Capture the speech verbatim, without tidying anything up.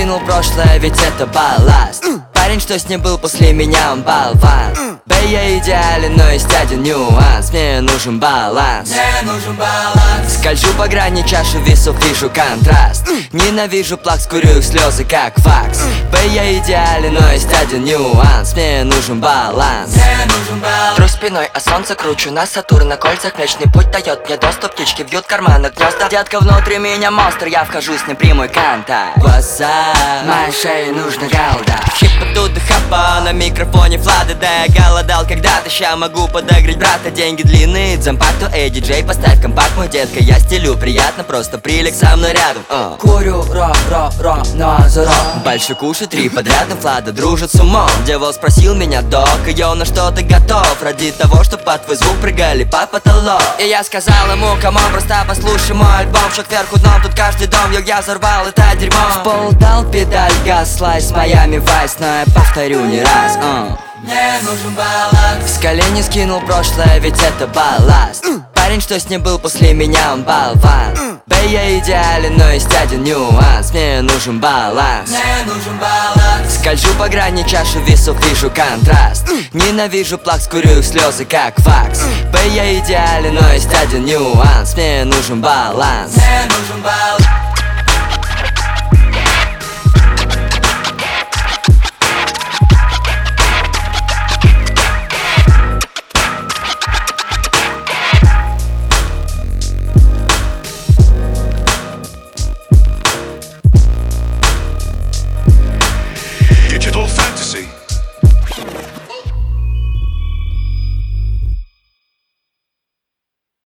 скинул прошлое, ведь это балласт. Парень, что с ним был после меня, он болван. Б, я идеален, но есть один нюанс. Мне нужен баланс. Мне нужен баланс. Скольжу по грани чаши весов, вижу контраст. Ненавижу плакс, курю их слезы, как вакс. Б, я идеален, но есть один нюанс. Мне нужен баланс. Мне нужен баланс. Тру спиной, а солнце кручу на Сатурн. На кольцах Млечный Путь дает мне доступ. Птички вьют карманы гнезда. Детка, внутри меня монстр, я вхожу с ним прямой контакт. Глаза, моей шее нужна галда. Хипа тут хапа, на микрофоне Влада. Да, я голодал когда-то, ща могу подогреть брата. Деньги длинные, дзампакту, эй, диджей, поставь компакт. Мой детка, я стилю, приятно, просто прилег со мной рядом. uh. Курю, ро, ро, ро, но за ро. Больше кушай, три подряд, Влада дружит с умом. Дьявол спросил меня, док, йо, на что ты готов? Ради того, что под твой звук прыгали по потолок. И я сказал ему, камон, просто послушай мой альбом. Шаг вверху дном, тут каждый дом, йо, я взорвал это дерьмо. В пол дал педаль, газ, слайс, Майами Вайс. Но я повторю не раз, uh. Мне нужен баланс. С колени скинул прошлое, ведь это балласт. Парень, что с ним был после меня, он болван. Б, я идеален, но есть один нюанс. Мне нужен баланс. Мне нужен баланс. Скольжу по грани чаши весов, вижу контраст. Ненавижу плакс, курю их слезы, как вакс. Б, я идеален, но есть один нюанс. Мне нужен баланс. Мне нужен баланс.